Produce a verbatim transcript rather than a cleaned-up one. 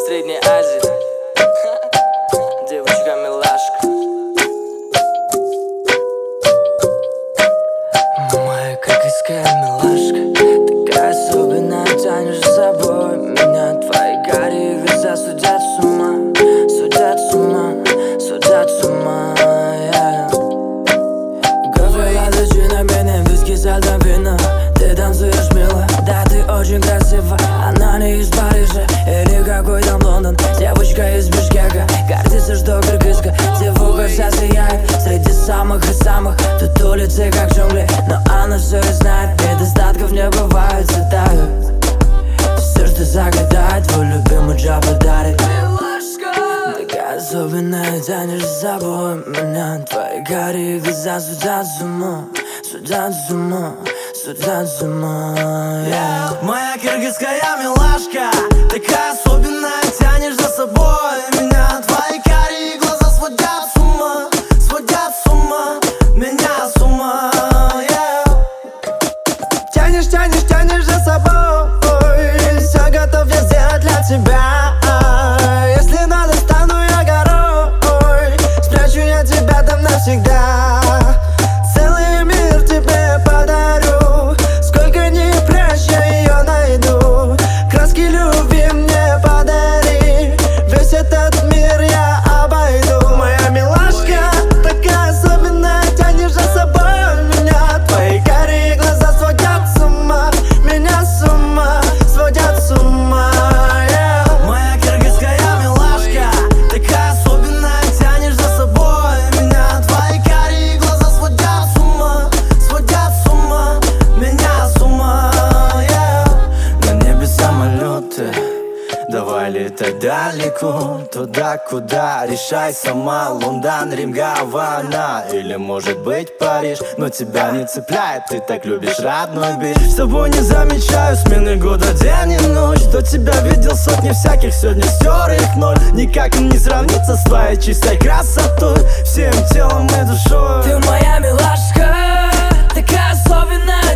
Средней Азии. Девочка-милашка. Моя кыргызская милашка, такая особенная, тянешь за собой меня. Твои карие глаза судят с ума, судят с ума, судят с ума, yeah. Говорила benim виски, сальдо, вино. Ты танцуешь мило, да ты очень красива. Она не из Парижа или какой там Лондон. Девочка из Бишкека, гордится, что кыргызка. Девушка вся сияет среди самых и самых. Тут улицы как джунгли, но она все и знает. Недостатков не бывает, цветают все, что загадает, твой любимый джа подарит. Такая особенная, тянешь за собой меня. Твои карие глаза судят с ума, судят с ума, судят с ума, yeah. Моя кыргызская милашка, такая особенная, тянешь за собой меня. Твои карие глаза сводят с ума, сводят с ума, меня с ума, yeah. Тянешь, тянешь, тянешь за собой, все готов я сделать для тебя. Если надо, стану я горой, спрячу я тебя там навсегда. Целый мир тебе подарю, сколько ни прячь, я ее найду. Краски любви мне подари, весь этот мир я обойду. Моя милашка, такая особенная, тянешь за собой меня. Твои карие глаза сводят с ума, меня с ума, сводят с ума, yeah. Моя кыргызская милашка, такая особенная, тянешь за собой меня. Твои карие глаза сводят с ума, сводят с ума, меня с ума, yeah. На небе самолеты, давай летать далеко, туда, куда решай сама. Лондон, Рим, Гавана или может быть Париж, но тебя не цепляет, ты так любишь родной бич. С тобой не замечаю смены года, день и ночь. До тебя видел сотни всяких, сегодня стер их ноль. Никак не сравнится с твоей чистой красотой, всем телом и душой. Ты моя милашка, такая особенная,